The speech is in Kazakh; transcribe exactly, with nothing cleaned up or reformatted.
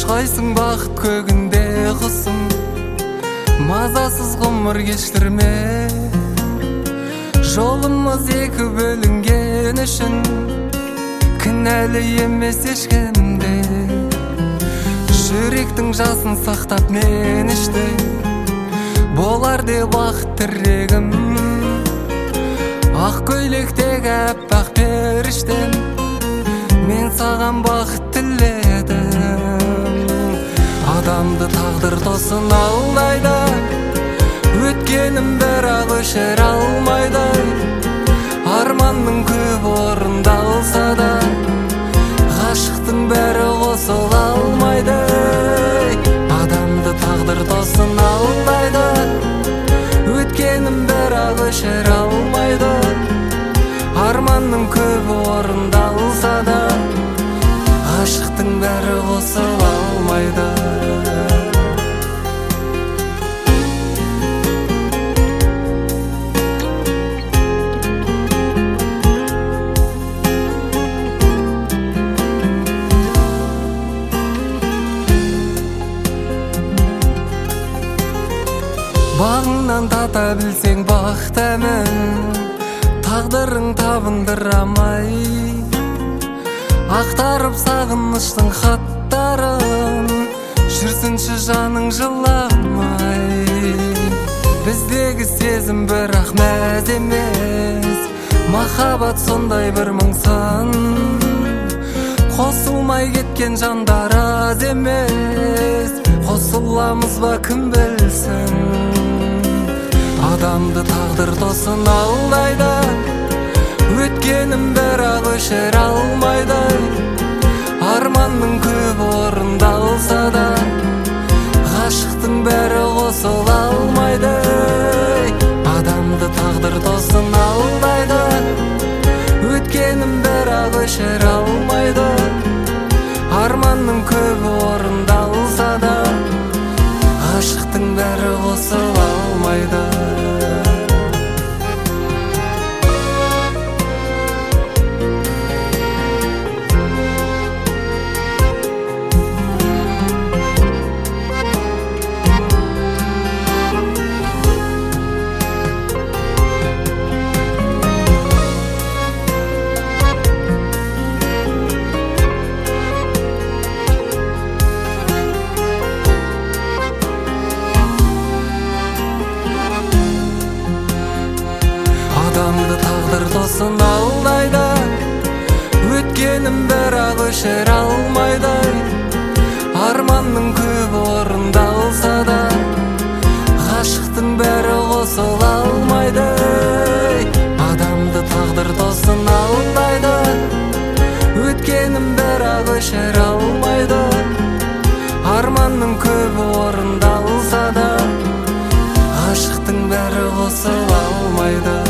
Ұшқайсың бақыт көгінде құсым, мазасыз ғұмыр кештірме. Жолымыз екі бөлінген үшін кінәлі емес ешкімде. Жүректің жасын сақтап мен іште болар деп бақыт тірегім. Ақ көйлектегі аппақ періштем, мен саған бақыт тіледім. Адамды тағдыр тосын алдайды, өткенім бірақ өшір алмайды. Арманның көп орындалса да, ғашықтың бәрі қосыла алмайды. Адамды тағдыр тосын алдайды, өткенім бірақ өшір алмайды. Арманның көп орындалса да, ғашықтың бәрі қосыла алмайды. Бағыңнан тата білсең бақтамын, тағдырың табындырамай. Ақтарып сағыныштың хаттарын, жүрсінші жаның жыламай. Біздегі сезім бірақ мәз емес, махаббат сондай бір мың сан. Қосылмай кеткен жандар аз емес, қосыламыз ба кім білсін. Адамды тағдыр тосын алдайды, өткенім бірақ өшір алмайды. Арманның көп орындалса да, ғашықтың бәрі қосыла алмайды. Адамды тағдыр тосын алдайды, өткенім бірақ өшір алмайды. Арманның көп орындалса да, ғашықтың бәрі қосыла алмайды. Адамды тағдыр тосын алдайды, өткенім бірақ өшір алмайды. Арманның көп орындалса да, ғашықтың бәрі қосыла алмайды. Адамды тағдыр тосын алдайды, өткенім бірақ өшір алмайды. Арманның көп орындалса да, ғашықтың бәрі қосыла алмайды.